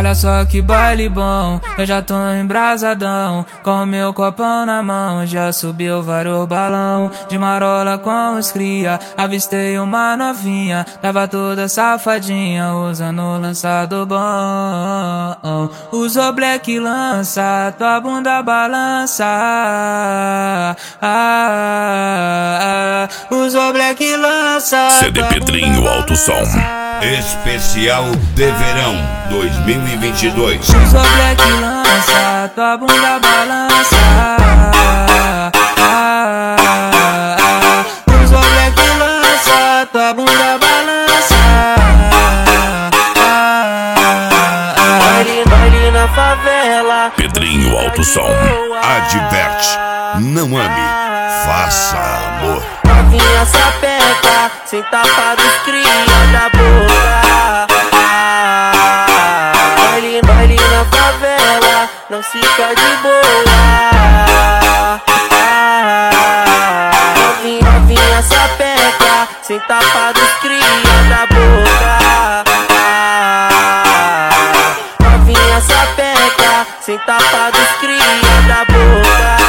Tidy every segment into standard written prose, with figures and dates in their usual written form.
Olha só que baile bom, eu já tô embrasadão, com meu copão na mão, já subiu vários balão, de marola com os cria, avistei uma novinha, tava toda safadinha, usando lançado bom. Usou black lança, tua bunda balança, usou black lança. CD Pedrinho Alto Som. Especial de verão 2022. Usou black lança, tua bunda balança, usou black lança, tua bunda balança. Baile na favela, Pedrinho Alto Som. Adverte, não ame, faça amor. Novinha sapeca, sem tapa dos cria da boca. Baile na favela, não fica de boa. Novinha sapeca, sem tapa dos cria da boca. Novinha sapeca, sem tapa dos cria da boca.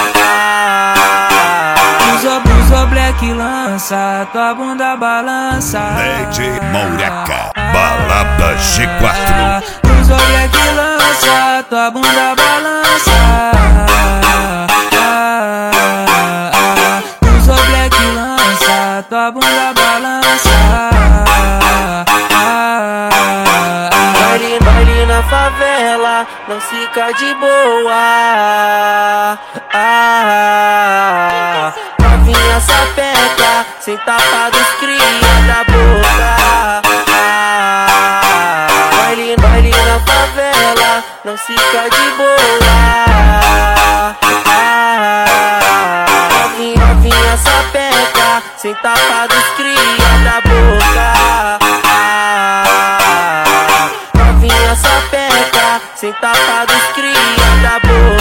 Usou black lança, tua bunda balança. DJ Maureca, Balada G4. Usou black lança, tua bunda balança. Usou black lança, tua bunda balança. Baile na favela, não fica de boa. Novinha sapeca, sem tapa dos cria da boca. Baile na favela, não fica de boa. Novinha sapeca, sem tapa dos cria da boca. Novinha sapeca, sem tapa dos cria da boca.